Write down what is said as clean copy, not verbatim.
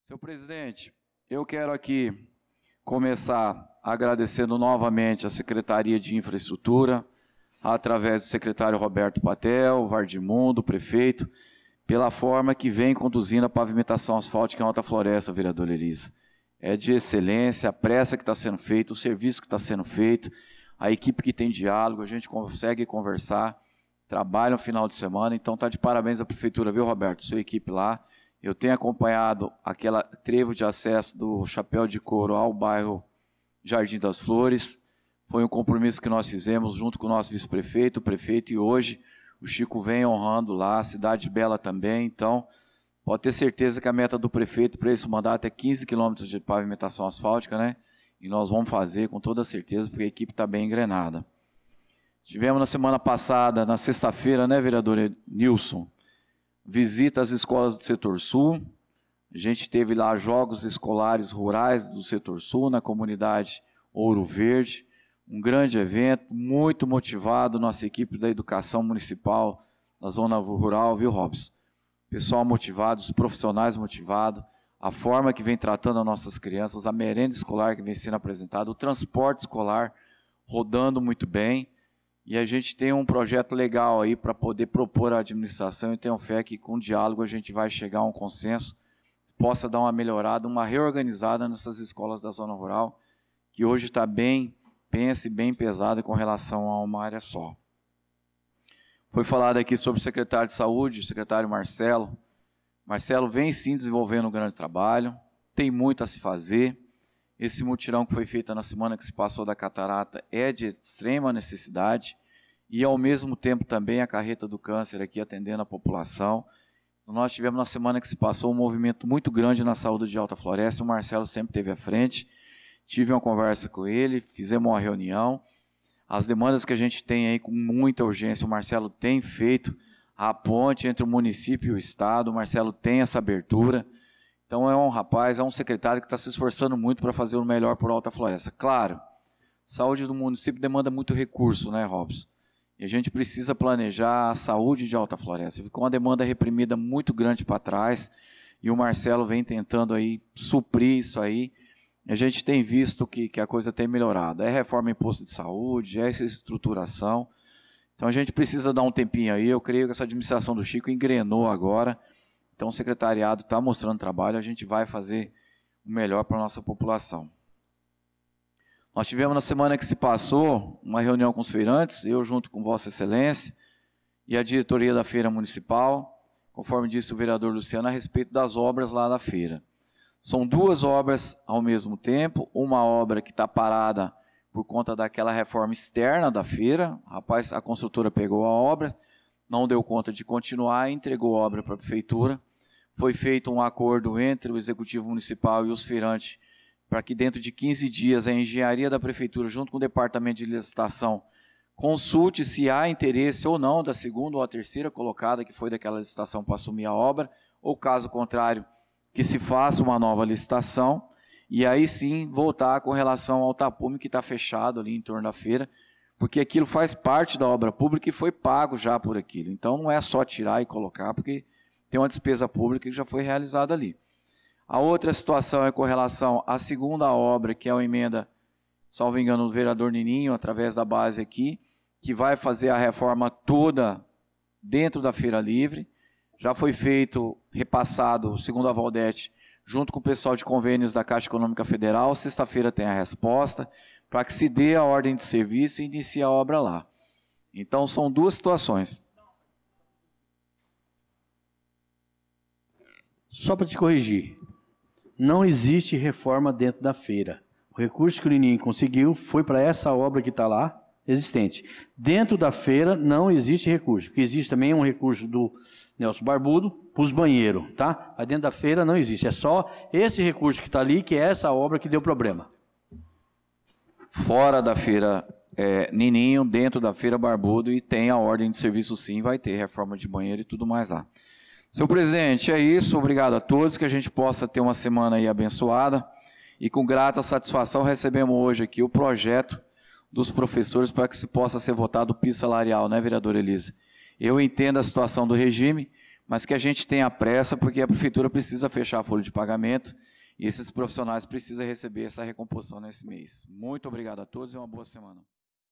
Senhor presidente, eu quero aqui começar agradecendo novamente a Secretaria de Infraestrutura, através do secretário Roberto Patel, Vardimundo, prefeito, pela forma que vem conduzindo a pavimentação asfáltica em Alta Floresta, vereador Elisa. É de excelência, a pressa que está sendo feita, o serviço que está sendo feito, a equipe que tem diálogo, a gente consegue conversar, trabalha no final de semana, então está de parabéns à prefeitura, viu, Roberto, sua equipe lá. Eu tenho acompanhado aquela trevo de acesso do Chapéu de Couro ao bairro Jardim das Flores. Foi um compromisso que nós fizemos junto com o nosso vice-prefeito, o prefeito, e hoje o Chico vem honrando lá, a cidade bela também. Então, pode ter certeza que a meta do prefeito para esse mandato é 15 quilômetros de pavimentação asfáltica, né? E nós vamos fazer com toda certeza, porque a equipe está bem engrenada. Tivemos na semana passada, na sexta-feira, né, vereador Nilson, visita às escolas do Setor Sul. A gente teve lá jogos escolares rurais do Setor Sul, na comunidade Ouro Verde. Um grande evento, muito motivado, nossa equipe da educação municipal da zona rural, viu, Robson? Pessoal motivado, os profissionais motivados, a forma que vem tratando as nossas crianças, a merenda escolar que vem sendo apresentada, o transporte escolar rodando muito bem. E a gente tem um projeto legal aí para poder propor à administração, e tenho fé que com diálogo a gente vai chegar a um consenso, possa dar uma melhorada, uma reorganizada nessas escolas da zona rural, que hoje está bem, pensa e bem pesada com relação a uma área só. Foi falado aqui sobre o secretário de Saúde, o secretário Marcelo. Marcelo vem sim desenvolvendo um grande trabalho, tem muito a se fazer. Esse mutirão que foi feito na semana que se passou da catarata é de extrema necessidade e, ao mesmo tempo, também a carreta do câncer aqui atendendo a população. Nós tivemos na semana que se passou um movimento muito grande na saúde de Alta Floresta, e o Marcelo sempre esteve à frente. Tive uma conversa com ele, fizemos uma reunião. As demandas que a gente tem aí com muita urgência, o Marcelo tem feito a ponte entre o município e o Estado, o Marcelo tem essa abertura. Então é um rapaz, é um secretário que está se esforçando muito para fazer o melhor por Alta Floresta. Claro, saúde do município demanda muito recurso, né, Robson? E a gente precisa planejar a saúde de Alta Floresta. Ficou uma demanda reprimida muito grande para trás, e o Marcelo vem tentando aí suprir isso aí. A gente tem visto que a coisa tem melhorado. É reforma em posto de saúde, é essa estruturação. Então a gente precisa dar um tempinho aí. Eu creio que essa administração do Chico engrenou agora. Então o secretariado está mostrando trabalho, a gente vai fazer o melhor para a nossa população. Nós tivemos na semana que se passou uma reunião com os feirantes, eu junto com Vossa Excelência e a diretoria da Feira Municipal, conforme disse o vereador Luciano, a respeito das obras lá da feira. São duas obras ao mesmo tempo, uma obra que está parada por conta daquela reforma externa da feira, rapaz, a construtora pegou a obra, não deu conta de continuar, entregou a obra para a prefeitura. Foi feito um acordo entre o Executivo Municipal e os feirantes para que dentro de 15 dias a engenharia da prefeitura, junto com o departamento de licitação, consulte se há interesse ou não da segunda ou a terceira colocada que foi daquela licitação para assumir a obra, ou caso contrário, que se faça uma nova licitação, e aí sim voltar com relação ao tapume que está fechado ali em torno da feira, porque aquilo faz parte da obra pública e foi pago já por aquilo. Então não é só tirar e colocar, porque tem uma despesa pública que já foi realizada ali. A outra situação é com relação à segunda obra, que é uma emenda, salvo engano, do vereador Nininho, através da base aqui, que vai fazer a reforma toda dentro da Feira Livre. Já foi feito, repassado, segundo a Valdete, junto com o pessoal de convênios da Caixa Econômica Federal. Sexta-feira tem a resposta, para que se dê a ordem de serviço e inicie a obra lá. Então, são duas situações. Só para te corrigir, não existe reforma dentro da feira. O recurso que o Nininho conseguiu foi para essa obra que está lá, existente. Dentro da feira não existe recurso. O que existe também é um recurso do Nelson Barbudo para os banheiros, tá? Mas dentro da feira não existe. É só esse recurso que está ali, que é essa obra que deu problema. Fora da feira Nininho, dentro da feira Barbudo, e tem a ordem de serviço sim, vai ter reforma de banheiro e tudo mais lá. Senhor presidente, é isso, obrigado a todos, que a gente possa ter uma semana aí abençoada, e com grata satisfação recebemos hoje aqui o projeto dos professores para que se possa ser votado o piso salarial, né, vereadora Elisa? Eu entendo a situação do regime, mas que a gente tenha pressa, porque a prefeitura precisa fechar a folha de pagamento e esses profissionais precisam receber essa recomposição nesse mês. Muito obrigado a todos e uma boa semana.